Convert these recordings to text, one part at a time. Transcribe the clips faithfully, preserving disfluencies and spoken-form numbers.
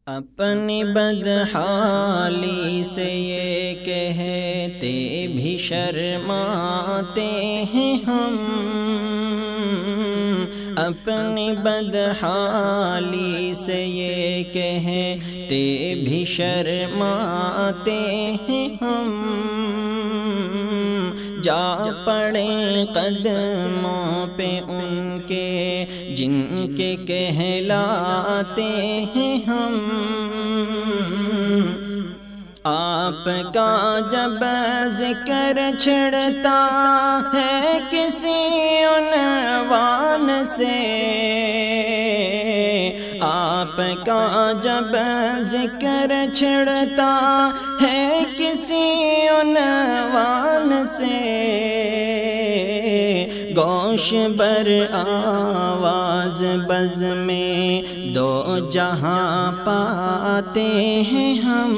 اپنی بدحالی سے یہ کہتے بھی شرماتے ہیں ہم، اپنی بدحالی سے یہ کہتے بھی شرماتے ہیں ہم، جا پڑیں قدموں پہ ان کے جن کے کہلاتے ہیں ہم۔ آپ کا جب ذکر چھڑتا ہے کسی عنوان سے، آپ کا جب ذکر چھڑتا ہے کسی عنوان سے، گوش بر آواز بز میں دو جہاں پاتے ہیں ہم،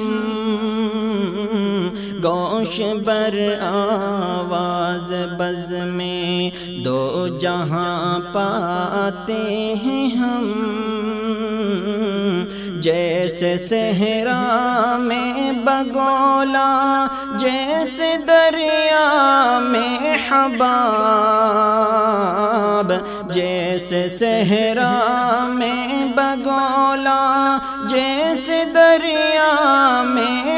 گوش بر آواز بز میں دو جہاں پاتے ہیں ہم، جیسے صحرا میں بگولا جیسے دریا میں حباب، جیسے صحرا میں بگولا جیسے دریا میں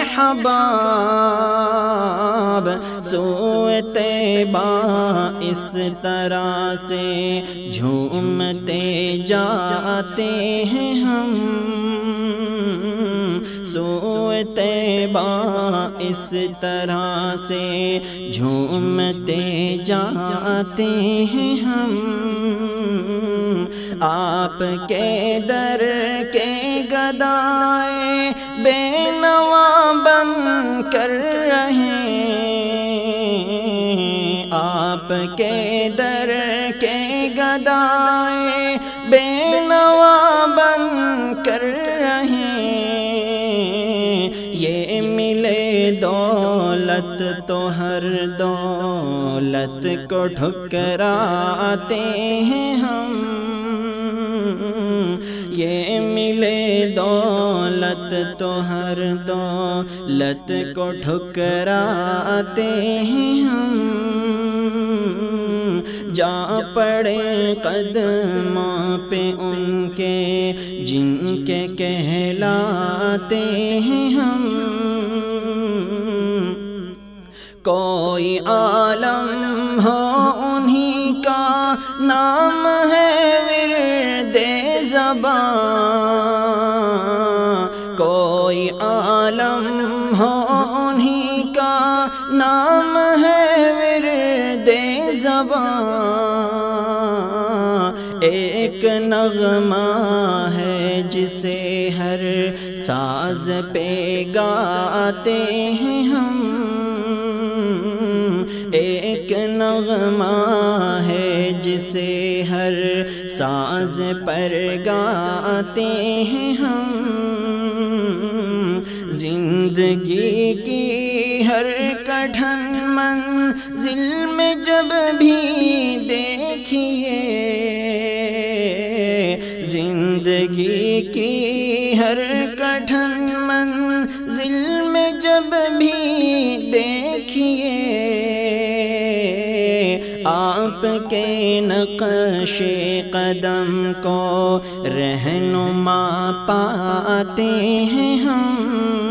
حباب، سوئے طیبہ اس طرح سے جھومتے جاتے ہیں ہم، سوئے طیبہ اس طرح سے جھومتے جاتے ہیں ہم، آپ کے در کے گدائے بے نوا بن کر رہیں، آپ کے در کے گدائے بے نوا بن کر رہیں، یہ ملے دولت تو ہر دولت کو ٹھکراتے ہیں ہم، یہ ملے دولت تو ہر دولت کو ٹھکراتے ہیں ہم، جا پڑے قدموں پہ ان کے جن کے کہلاتے ہیں ہم، کوئی عالم ہو انہی کا نام ہے ورد زباں، کوئی عالم ہو انہی کا نام ہے ورد زباں، ایک نغمہ ہے جسے ہر ساز پہ گاتے ہیں ہم، ایک نغمہ ہے جسے ہر ساز پر گاتے ہیں ہم، زندگی کی ہر کٹھن منزل میں جب بھی دیکھیے، زندگی کی ہر کٹھن منزل میں جب بھی دیکھیے، آپ کے نقش قدم کو رہنما پاتے ہیں ہم،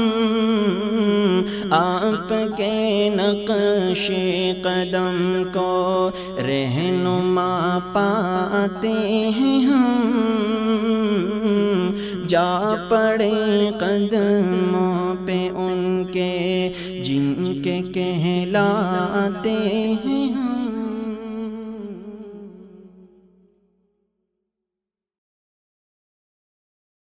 آپ کے نقش قدم کو رہنما پاتے ہیں ہم، جا پڑے قدموں پہ ان کے جن کے کہلاتے